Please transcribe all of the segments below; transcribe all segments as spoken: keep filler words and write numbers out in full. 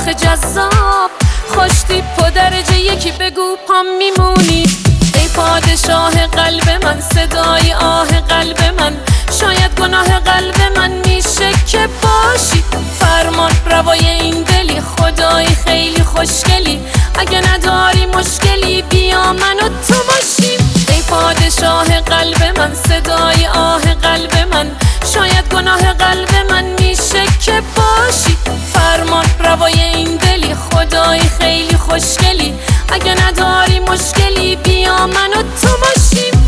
آخه جذاب، خوش تیپ و درجه یکی بگو پام میمونی. ای پادشاه قلب من، صدای آه قلب من، شاید گناه قلب من میشه که باشی فرمان روای این دلی. خدای خیلی خوشگلی، اگه نداری مشکلی بیا من و تو باشیم. ای پادشاه قلب من، صدای آه قلب من، شاید گناه قلب من میشه که باشی فرمان روای این دلی. خدای خیلی خوشگلی، اگه نداری مشکلی بیا من و تو باشیم.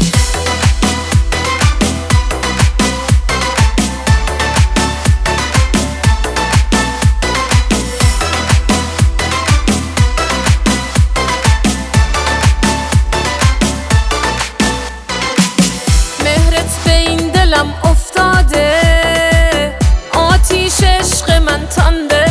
مهرت به این دلم افتاده، آتیش عشق من تنده،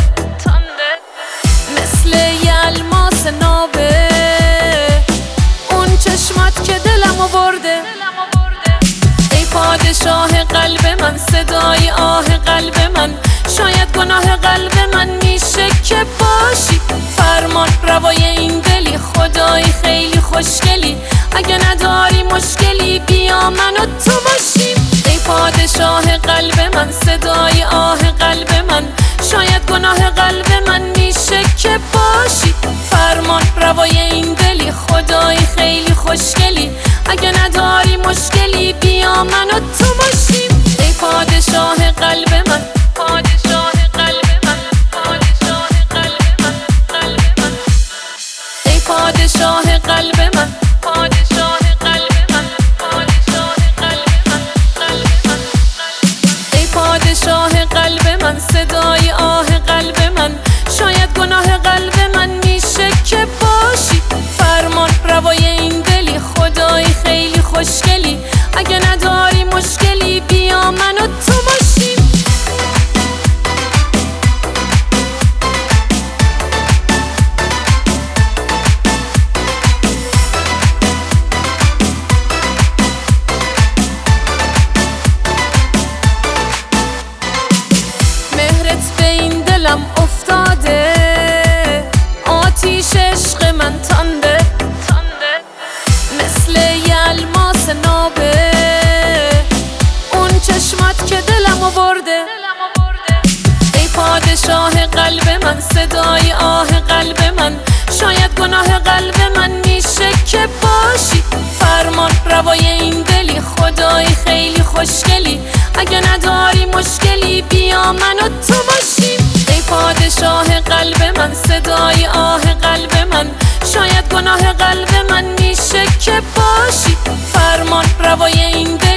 مثل یه الماس نابه، اون چشمات که دلمو برده. ای پادشاه قلب من، صدای آه قلب من، شاید گناه قلب من میشه که باشی فرمان روای این دلی. خدای خیلی خوشگلی، اگه نداری مشکلی بیا من و تو باشیم. ای پادشاه قلب من، صدای آه قلب من، شاید گناه قلب من میشه که باشی فرمان روای این دلی. خدای خیلی خوشگلی، اگه نداری مشکلی بیا من و تو باشیم. ای پادشاه قلب من، پادشاه قلب من، پادشاه قلب من، قلب من. ای پادشاه قلب من، پادشاه قلب من، پادشاه قلب من، قلب من. ای پادشاه قلب من، صدای آه قلب من، شاید گناه قلب من میشه که باشی فرمان روای این دلی. خدای خیلی خوشگلی، اگه نداری مشکلی بیا من و تو باشیم. مهرت به این دلم افتاده، آتیش عشق من تنده، مثل یه الماس نابه، اون چشمات که دلمو برده. ای پادشاه قلب من، صدای آه قلب من، شاید گناه قلب من میشه که باشی فرمان روای این دلی. خدای خیلی خوشگلی، اگه نداری مشکلی بیا من و تو باشیم. ای پادشاه قلب من، صدای آه قلب من، شاید گناه قلب من میشه که باشی فرمان روای این دلی.